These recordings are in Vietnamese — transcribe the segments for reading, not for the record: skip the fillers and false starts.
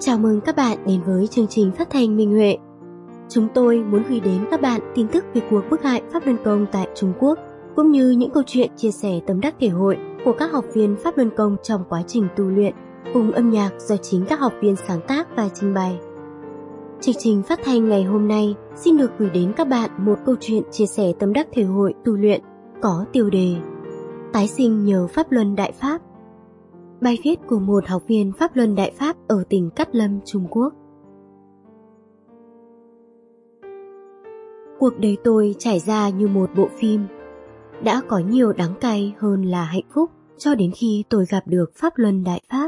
Chào mừng các bạn đến với chương trình phát thanh Minh Huệ. Chúng tôi muốn gửi đến các bạn tin tức về cuộc bức hại Pháp Luân Công tại Trung Quốc, cũng như những câu chuyện chia sẻ tâm đắc thể hội của các học viên Pháp Luân Công trong quá trình tu luyện, cùng âm nhạc do chính các học viên sáng tác và trình bày. Chương trình phát thanh ngày hôm nay xin được gửi đến các bạn một câu chuyện chia sẻ tâm đắc thể hội tu luyện có tiêu đề Tái sinh nhờ Pháp Luân Đại Pháp. Bài viết của một học viên Pháp Luân Đại Pháp ở tỉnh Cát Lâm, Trung Quốc. Cuộc đời tôi trải ra như một bộ phim. Đã có nhiều đắng cay hơn là hạnh phúc cho đến khi tôi gặp được Pháp Luân Đại Pháp.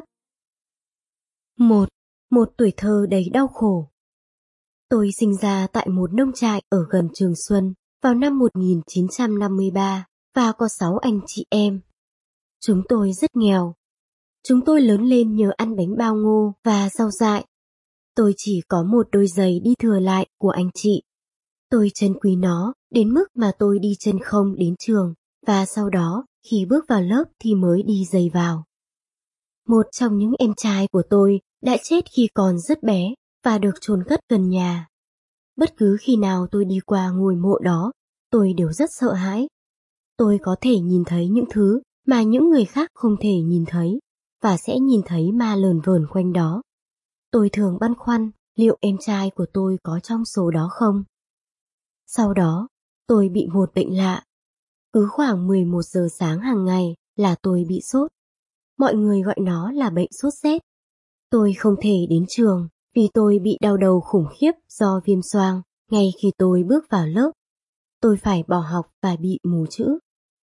Một tuổi thơ đầy đau khổ. Tôi sinh ra tại một nông trại ở gần Trường Xuân vào năm 1953 và có 6 anh chị em. Chúng tôi rất nghèo. Chúng tôi lớn lên nhờ ăn bánh bao ngô và rau dại. Tôi chỉ có một đôi giày đi thừa lại của anh chị. Tôi trân quý nó đến mức mà tôi đi chân không đến trường, và sau đó khi bước vào lớp thì mới đi giày vào. Một trong những em trai của tôi đã chết khi còn rất bé và được chôn cất gần nhà. Bất cứ khi nào tôi đi qua ngôi mộ đó, tôi đều rất sợ hãi. Tôi có thể nhìn thấy những thứ mà những người khác không thể nhìn thấy, và sẽ nhìn thấy ma lờn vờn quanh đó. Tôi thường băn khoăn liệu em trai của tôi có trong số đó không. Sau đó, tôi bị một bệnh lạ. Cứ khoảng 11 giờ sáng hàng ngày là tôi bị sốt. Mọi người gọi nó là bệnh sốt rét. Tôi không thể đến trường vì tôi bị đau đầu khủng khiếp do viêm xoang ngay khi tôi bước vào lớp. Tôi phải bỏ học và bị mù chữ.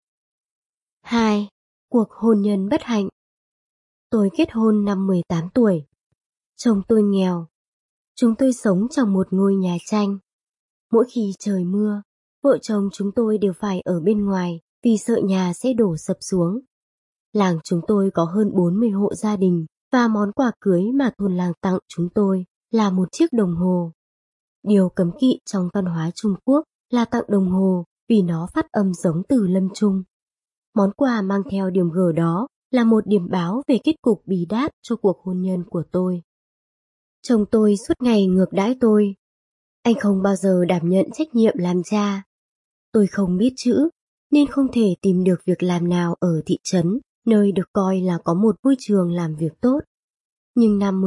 2. Cuộc hôn nhân bất hạnh. Tôi kết hôn năm 18 tuổi. Chồng tôi nghèo. Chúng tôi sống trong một ngôi nhà tranh. Mỗi khi trời mưa, vợ chồng chúng tôi đều phải ở bên ngoài vì sợ nhà sẽ đổ sập xuống. Làng chúng tôi có hơn 40 hộ gia đình và món quà cưới mà thôn làng tặng chúng tôi là một chiếc đồng hồ. Điều cấm kỵ trong văn hóa Trung Quốc là tặng đồng hồ vì nó phát âm giống từ Lâm Trung. Món quà mang theo điểm G đó là một điểm báo về kết cục bi đát cho cuộc hôn nhân của tôi. Chồng tôi suốt ngày ngược đãi tôi. Anh không bao giờ đảm nhận trách nhiệm làm cha. Tôi không biết chữ, nên không thể tìm được việc làm nào ở thị trấn, nơi được coi là có một môi trường làm việc tốt. Nhưng năm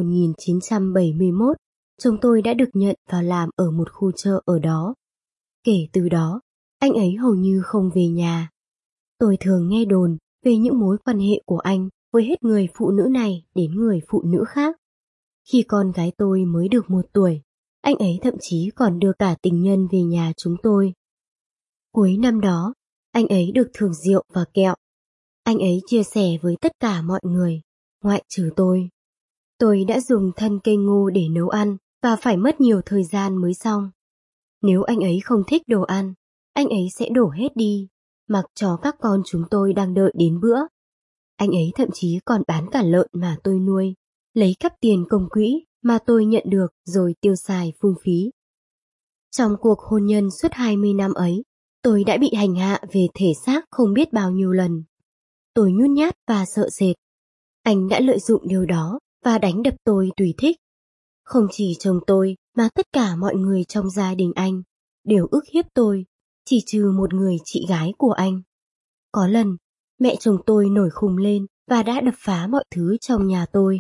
1971, chồng tôi đã được nhận vào làm ở một khu chợ ở đó. Kể từ đó, anh ấy hầu như không về nhà. Tôi thường nghe đồn về những mối quan hệ của anh với hết người phụ nữ này đến người phụ nữ khác. Khi con gái tôi mới được 1 tuổi, anh ấy thậm chí còn đưa cả tình nhân về nhà chúng tôi. Cuối năm đó, anh ấy được thưởng rượu và kẹo. Anh ấy chia sẻ với tất cả mọi người, ngoại trừ tôi. Tôi đã dùng thân cây ngô để nấu ăn và phải mất nhiều thời gian mới xong. Nếu anh ấy không thích đồ ăn, anh ấy sẽ đổ hết đi, mặc cho các con chúng tôi đang đợi đến bữa. Anh ấy thậm chí còn bán cả lợn mà tôi nuôi, lấy cắp tiền công quỹ mà tôi nhận được rồi tiêu xài phung phí. Trong cuộc hôn nhân suốt 20 năm ấy, tôi đã bị hành hạ về thể xác không biết bao nhiêu lần. Tôi nhút nhát và sợ sệt. Anh đã lợi dụng điều đó và đánh đập tôi tùy thích. Không chỉ chồng tôi mà tất cả mọi người trong gia đình anh đều ức hiếp tôi, chỉ trừ một người chị gái của anh. Có lần, mẹ chồng tôi nổi khùng lên và đã đập phá mọi thứ trong nhà tôi.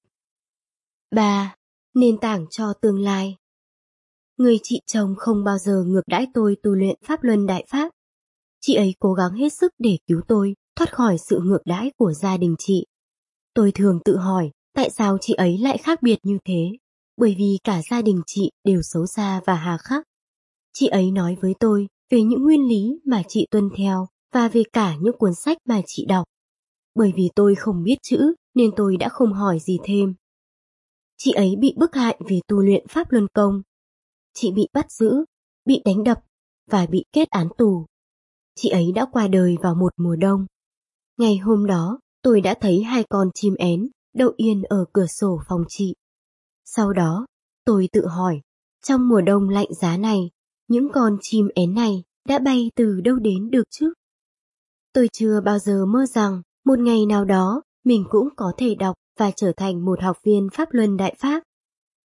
3. Nền tảng cho tương lai. Người chị chồng không bao giờ ngược đãi tôi tu luyện Pháp Luân Đại Pháp. Chị ấy cố gắng hết sức để cứu tôi thoát khỏi sự ngược đãi của gia đình chị. Tôi thường tự hỏi tại sao chị ấy lại khác biệt như thế, bởi vì cả gia đình chị đều xấu xa và hà khắc. Chị ấy nói với tôi về những nguyên lý mà chị tuân theo và về cả những cuốn sách mà chị đọc. Bởi vì tôi không biết chữ nên tôi đã không hỏi gì thêm. Chị ấy bị bức hại vì tu luyện Pháp Luân Công. Chị bị bắt giữ, bị đánh đập và bị kết án tù. Chị ấy đã qua đời vào một mùa đông. Ngày hôm đó, tôi đã thấy 2 con chim én đậu yên ở cửa sổ phòng chị. Sau đó, tôi tự hỏi, trong mùa đông lạnh giá này, những con chim én này đã bay từ đâu đến được chứ? Tôi chưa bao giờ mơ rằng một ngày nào đó mình cũng có thể đọc và trở thành một học viên Pháp Luân Đại Pháp.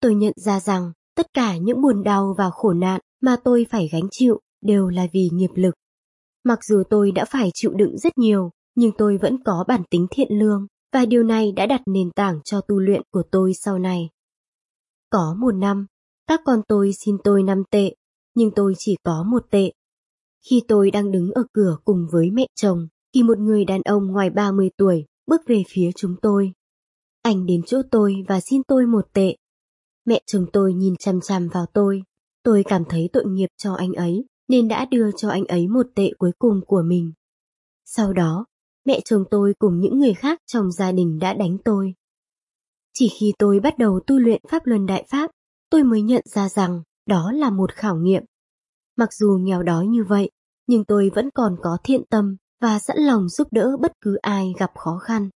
tôi nhận ra rằng tất cả những buồn đau và khổ nạn mà tôi phải gánh chịu đều là vì nghiệp lực. Mặc dù tôi đã phải chịu đựng rất nhiều, nhưng tôi vẫn có bản tính thiện lương, và điều này đã đặt nền tảng cho tu luyện của tôi sau này. Có một năm, các con tôi xin tôi 5 tệ, nhưng tôi chỉ có 1 tệ. Khi tôi đang đứng ở cửa cùng với mẹ chồng, thì một người đàn ông ngoài 30 tuổi bước về phía chúng tôi. Anh đến chỗ tôi và xin tôi 1 tệ. Mẹ chồng tôi nhìn chằm chằm vào tôi cảm thấy tội nghiệp cho anh ấy, nên đã đưa cho anh ấy 1 tệ cuối cùng của mình. Sau đó, mẹ chồng tôi cùng những người khác trong gia đình đã đánh tôi. Chỉ khi tôi bắt đầu tu luyện Pháp Luân Đại Pháp, tôi mới nhận ra rằng đó là một khảo nghiệm. Mặc dù nghèo đói như vậy, nhưng tôi vẫn còn có thiện tâm và sẵn lòng giúp đỡ bất cứ ai gặp khó khăn.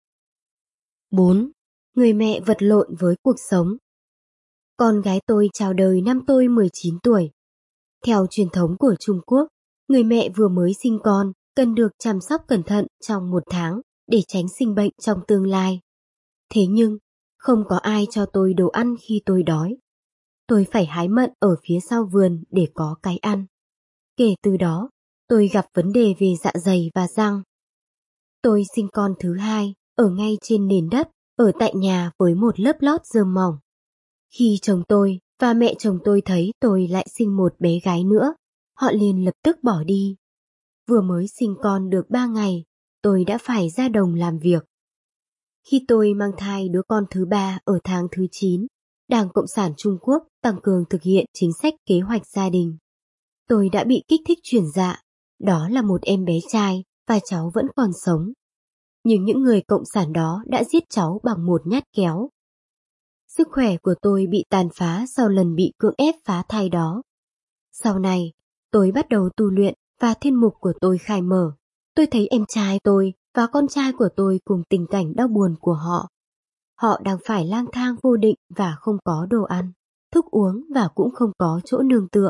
4. Người mẹ vật lộn với cuộc sống. Con gái tôi chào đời năm tôi 19 tuổi. Theo truyền thống của Trung Quốc, người mẹ vừa mới sinh con cần được chăm sóc cẩn thận trong 1 tháng để tránh sinh bệnh trong tương lai. Thế nhưng, không có ai cho tôi đồ ăn khi tôi đói. Tôi phải hái mận ở phía sau vườn để có cái ăn. Kể từ đó, tôi gặp vấn đề về dạ dày và răng. Tôi sinh con thứ 2, ở ngay trên nền đất, ở tại nhà với một lớp lót rơm mỏng. Khi chồng tôi và mẹ chồng tôi thấy tôi lại sinh một bé gái nữa, họ liền lập tức bỏ đi. Vừa mới sinh con được 3 ngày, tôi đã phải ra đồng làm việc. Khi tôi mang thai đứa con thứ 3 ở tháng thứ 9, Đảng Cộng sản Trung Quốc tăng cường thực hiện chính sách kế hoạch gia đình. Tôi đã bị kích thích chuyển dạ, đó là một em bé trai và cháu vẫn còn sống. Nhưng những người cộng sản đó đã giết cháu bằng một nhát kéo. Sức khỏe của tôi bị tàn phá sau lần bị cưỡng ép phá thai đó. Sau này, tôi bắt đầu tu luyện và thiên mục của tôi khai mở. Tôi thấy em trai tôi và con trai của tôi cùng tình cảnh đau buồn của họ. Họ đang phải lang thang vô định và không có đồ ăn, thức uống và cũng không có chỗ nương tựa.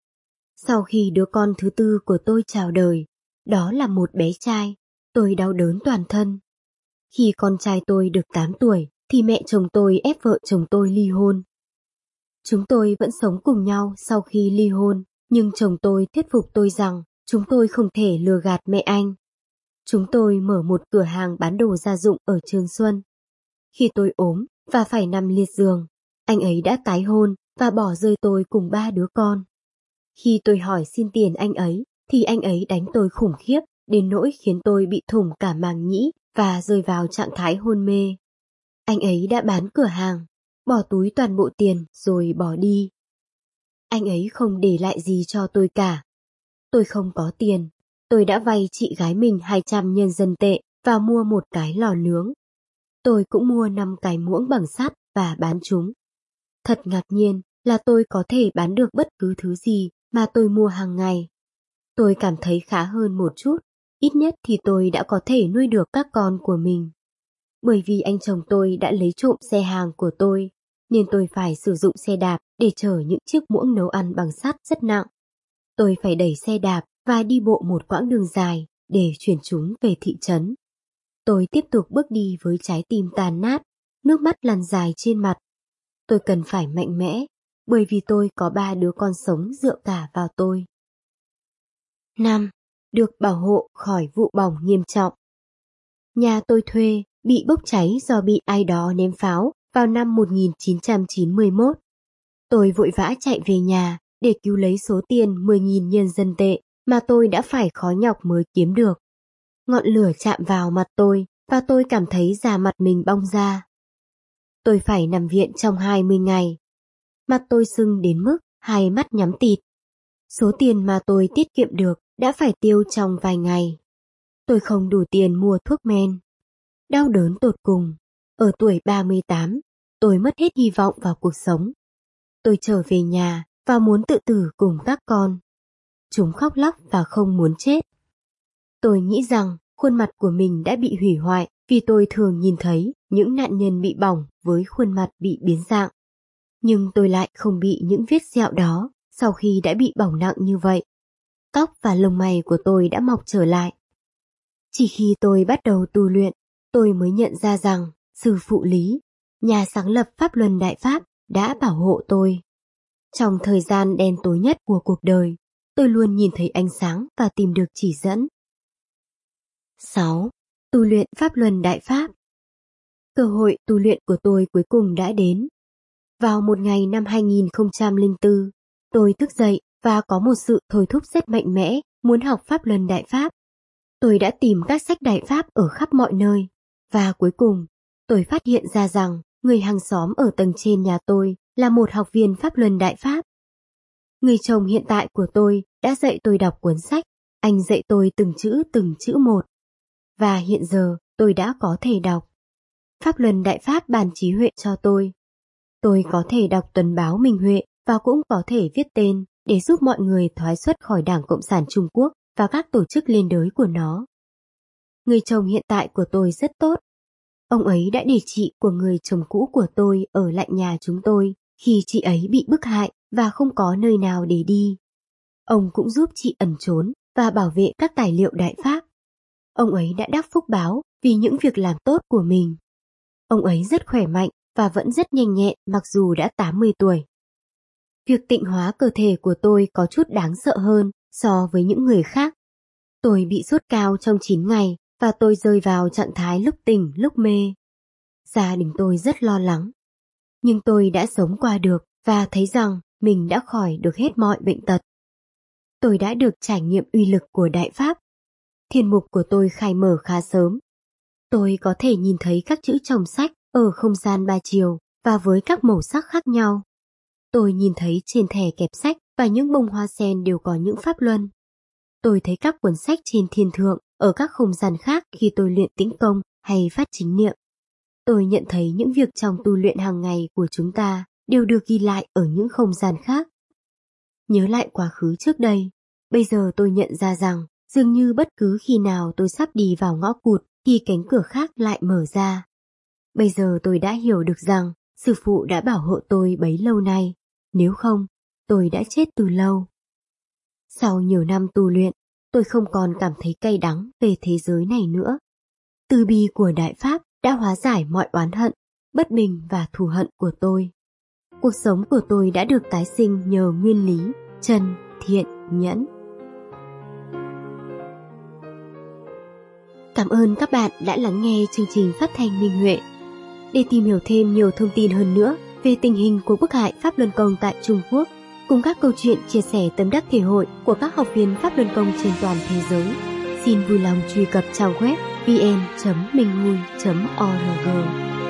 Sau khi đứa con thứ 4 của tôi chào đời, đó là một bé trai, tôi đau đớn toàn thân. Khi con trai tôi được 8 tuổi, thì mẹ chồng tôi ép vợ chồng tôi ly hôn. Chúng tôi vẫn sống cùng nhau sau khi ly hôn, nhưng chồng tôi thuyết phục tôi rằng chúng tôi không thể lừa gạt mẹ anh. Chúng tôi mở một cửa hàng bán đồ gia dụng ở Trường Xuân. Khi tôi ốm và phải nằm liệt giường, anh ấy đã tái hôn và bỏ rơi tôi cùng 3 đứa con. Khi tôi hỏi xin tiền anh ấy, thì anh ấy đánh tôi khủng khiếp đến nỗi khiến tôi bị thủng cả màng nhĩ và rơi vào trạng thái hôn mê. Anh ấy đã bán cửa hàng, bỏ túi toàn bộ tiền rồi bỏ đi. Anh ấy không để lại gì cho tôi cả. Tôi không có tiền, tôi đã vay chị gái mình 200 nhân dân tệ và mua một cái lò nướng. Tôi cũng mua 5 cái muỗng bằng sắt và bán chúng. Thật ngạc nhiên là tôi có thể bán được bất cứ thứ gì mà tôi mua hàng ngày. Tôi cảm thấy khá hơn một chút, ít nhất thì tôi đã có thể nuôi được các con của mình. Bởi vì anh chồng tôi đã lấy trộm xe hàng của tôi, nên tôi phải sử dụng xe đạp để chở những chiếc muỗng nấu ăn bằng sắt rất nặng. Tôi phải đẩy xe đạp và đi bộ một quãng đường dài để chuyển chúng về thị trấn. Tôi tiếp tục bước đi với trái tim tàn nát, nước mắt lăn dài trên mặt. Tôi cần phải mạnh mẽ, bởi vì tôi có 3 đứa con sống dựa cả vào tôi. 5. Được bảo hộ khỏi vụ bỏng nghiêm trọng. Nhà tôi thuê bị bốc cháy do bị ai đó ném pháo vào năm 1991. Tôi vội vã chạy về nhà để cứu lấy số tiền 10.000 nhân dân tệ mà tôi đã phải khó nhọc mới kiếm được. Ngọn lửa chạm vào mặt tôi và tôi cảm thấy da mặt mình bong ra. Tôi phải nằm viện trong 20 ngày. Mặt tôi sưng đến mức 2 mắt nhắm tịt. Số tiền mà tôi tiết kiệm được đã phải tiêu trong vài ngày. Tôi không đủ tiền mua thuốc men. Đau đớn tột cùng. Ở tuổi 38, tôi mất hết hy vọng vào cuộc sống. Tôi trở về nhà và muốn tự tử cùng các con. Chúng khóc lóc và không muốn chết. Tôi nghĩ rằng khuôn mặt của mình đã bị hủy hoại vì tôi thường nhìn thấy những nạn nhân bị bỏng với khuôn mặt bị biến dạng. Nhưng tôi lại không bị những vết sẹo đó sau khi đã bị bỏng nặng như vậy. Tóc và lông mày của tôi đã mọc trở lại. Chỉ khi tôi bắt đầu tu luyện, tôi mới nhận ra rằng Sư Phụ Lý, nhà sáng lập Pháp Luân Đại Pháp, đã bảo hộ tôi. Trong thời gian đen tối nhất của cuộc đời, tôi luôn nhìn thấy ánh sáng và tìm được chỉ dẫn. 6. Tu luyện Pháp Luân Đại Pháp. Cơ hội tu luyện của tôi cuối cùng đã đến. Vào một ngày năm 2004, tôi thức dậy và có một sự thôi thúc rất mạnh mẽ muốn học Pháp Luân Đại Pháp. Tôi đã tìm các sách Đại Pháp ở khắp mọi nơi, và cuối cùng, tôi phát hiện ra rằng người hàng xóm ở tầng trên nhà tôi là một học viên Pháp Luân Đại Pháp. Người chồng hiện tại của tôi đã dạy tôi đọc cuốn sách, anh dạy tôi từng chữ một. Và hiện giờ tôi đã có thể đọc. Pháp Luân Đại Pháp ban trí huệ cho tôi. Tôi có thể đọc tuần báo Minh Huệ và cũng có thể viết tên để giúp mọi người thoái xuất khỏi Đảng Cộng sản Trung Quốc và các tổ chức liên đới của nó. Người chồng hiện tại của tôi rất tốt. Ông ấy đã để chị của người chồng cũ của tôi ở lại nhà chúng tôi khi chị ấy bị bức hại và không có nơi nào để đi. Ông cũng giúp chị ẩn trốn và bảo vệ các tài liệu Đại Pháp. Ông ấy đã đắc phúc báo vì những việc làm tốt của mình. Ông ấy rất khỏe mạnh và vẫn rất nhanh nhẹn mặc dù đã 80 tuổi. Việc tịnh hóa cơ thể của tôi có chút đáng sợ hơn so với những người khác. Tôi bị sốt cao trong 9 ngày và tôi rơi vào trạng thái lúc tỉnh lúc mê. Gia đình tôi rất lo lắng. Nhưng tôi đã sống qua được và thấy rằng mình đã khỏi được hết mọi bệnh tật. Tôi đã được trải nghiệm uy lực của Đại Pháp. Thiên mục của tôi khai mở khá sớm. Tôi có thể nhìn thấy các chữ trong sách ở không gian 3 chiều và với các màu sắc khác nhau. Tôi nhìn thấy trên thẻ kẹp sách và những bông hoa sen đều có những pháp luân. Tôi thấy các cuốn sách trên thiên thượng ở các không gian khác khi tôi luyện tĩnh công hay phát chính niệm. Tôi nhận thấy những việc trong tu luyện hàng ngày của chúng ta đều được ghi lại ở những không gian khác. Nhớ lại quá khứ trước đây, bây giờ tôi nhận ra rằng dường như bất cứ khi nào tôi sắp đi vào ngõ cụt thì cánh cửa khác lại mở ra. Bây giờ tôi đã hiểu được rằng sư phụ đã bảo hộ tôi bấy lâu nay, nếu không, tôi đã chết từ lâu. Sau nhiều năm tu luyện, tôi không còn cảm thấy cay đắng về thế giới này nữa. Từ bi của Đại Pháp đã hóa giải mọi oán hận, bất bình và thù hận của tôi. Cuộc sống của tôi đã được tái sinh nhờ nguyên lý, chân, thiện, nhẫn. Cảm ơn các bạn đã lắng nghe chương trình phát thanh Minh Huệ. Để tìm hiểu thêm nhiều thông tin hơn nữa về tình hình của bức hại Pháp Luân Công tại Trung Quốc, cùng các câu chuyện chia sẻ tâm đắc thể hội của các học viên Pháp Luân Công trên toàn thế giới, xin vui lòng truy cập trang web vn.minhui.org.